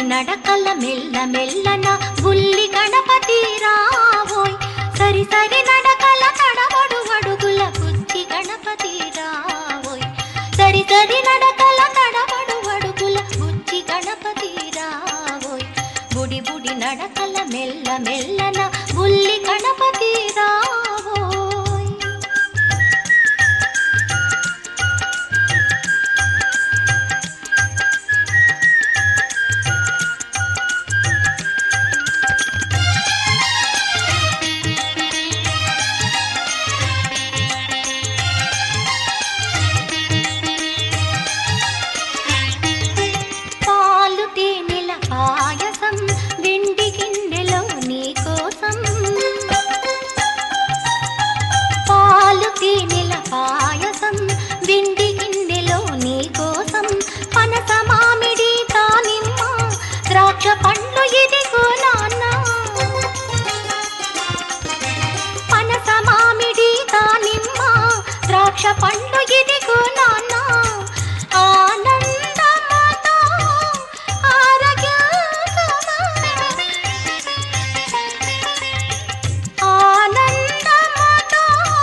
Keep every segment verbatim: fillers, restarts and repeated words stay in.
నడకల మెల్ల మెల్లన బుల్లి గణపతి రావోయ్ సరి సరి నడకల తడబడు అడుగుల బుజ్జి గణపతి రావోయ్ సరి సరి నడకల తడబడు అడుగుల బుజ్జి గణపతి రావోయ్ బుడి బుడి నడకల మెల్ల మెల్లన బుల్లి గణపతి రావోయ్ పండ్లు ఇదిగో నాన్న పనస మామిడి దానిమ్మ ద్రాక్ష పండ్లు ఇదిగో నాన్న ఆనందమతో ఆరోగ్యమా ఆనందమతో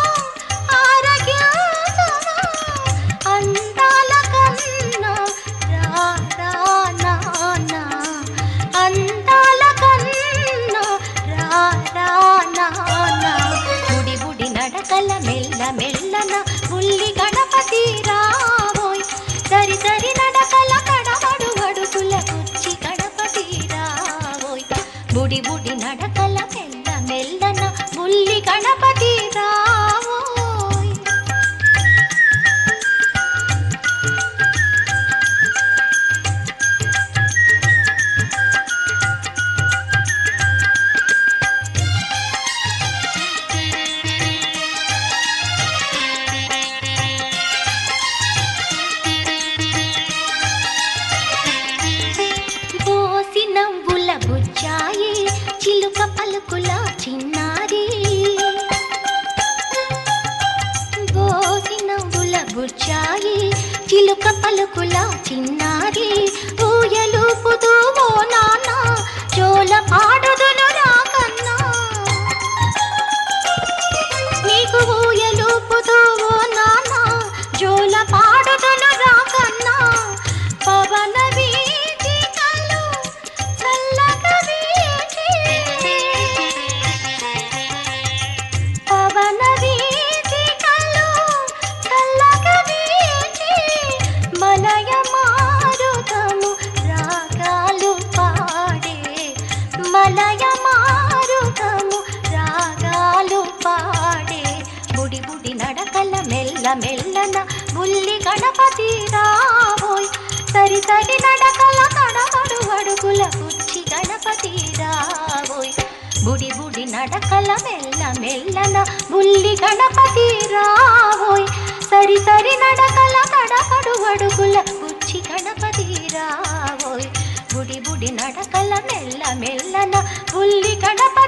ఆరోగ్యమా అందాల కన్నా రా రా నాన్న అందాల కన్నా రా రా నాన్న బుడి బుడి నడకల మెల్ల మెల్లన బుల్లి గణపతి రావోయ్ సరి సరి నడకల తడబడు అడుగుల బుజ్జి గణపతి రావోయ్ బుడి బుడి నడకల మెల్ల మెల్లన బుల్లి గణపతి రావోయ్ నవ్వుల బుజ్జాయి చిలుక పలుకుల చిన్నారి బోసి నవ్వుల బుజ్జాయి చిలుక పలుకుల చిన్నారి ఊయలూపుతూ ఓ నాన్న జోల పాడుదును రాకన్నా నీకు ఊయలూపుతూ ఓ నాన్న జోల పాడుదును రాకన్నా పవన మలయ మారుతము రాగాలు పాడే బుడి బుడి నడకల మెల్ల మెల్లన బుల్లి గణపతి రావోయ్ సరి సరి నడకల తడబడు అడుగుల బుజ్జి గణపతి రావోయ్ బుడి బుడి నడకల మెల్ల మెల్లన బుల్లి గణపతి రావోయ్ సరి సరి నడకల తడబడు అడుగుల బుజ్జి గణపతి రావోయ్ బుడి బుడి నడకల మెల్ల మెల్లన బుల్లి గణపతి